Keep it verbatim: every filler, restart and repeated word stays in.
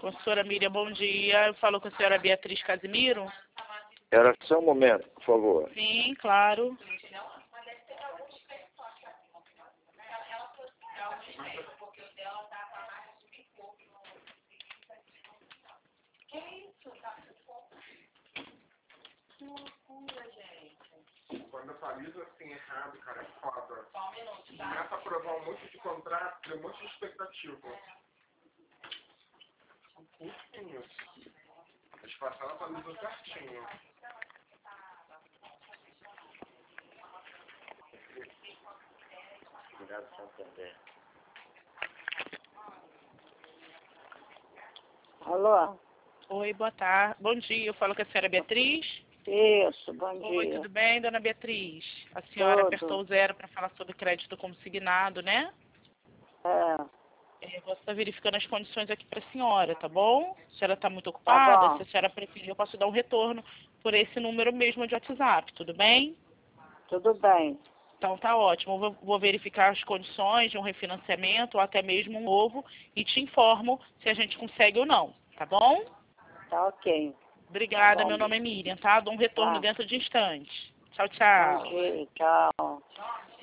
Professora Miriam, bom dia. Eu falo com a senhora Beatriz Casimiro. Era só um momento, por favor. Sim, claro. Quando atualiza assim errado, cara, é foda. Começa a aprovar um monte de contrato, um monte de expectativa. São curtinhos. Eles passaram atualizando certinho. Cuidado, Santander. Alô? Oi, boa tarde. Bom dia. Eu falo com a senhora Beatriz. Isso, bom dia. Oi, tudo bem, dona Beatriz? A senhora Tudo. apertou o zero para falar sobre crédito consignado, né? É, É, vou estar verificando as condições aqui para a senhora, tá bom? A senhora está muito ocupada? Tá bom. Se a senhora preferir, eu posso dar um retorno por esse número mesmo de WhatsApp, tudo bem? tudo bem. Então tá ótimo. Eu vou, vou verificar as condições de um refinanciamento ou até mesmo um novo e te informo se a gente consegue ou não, tá bom? Tá ok. Obrigada, Tá bom. meu nome é Miriam, tá? Dou um retorno Tá. dentro de instantes. Tchau, Bom tchau. dia, tchau.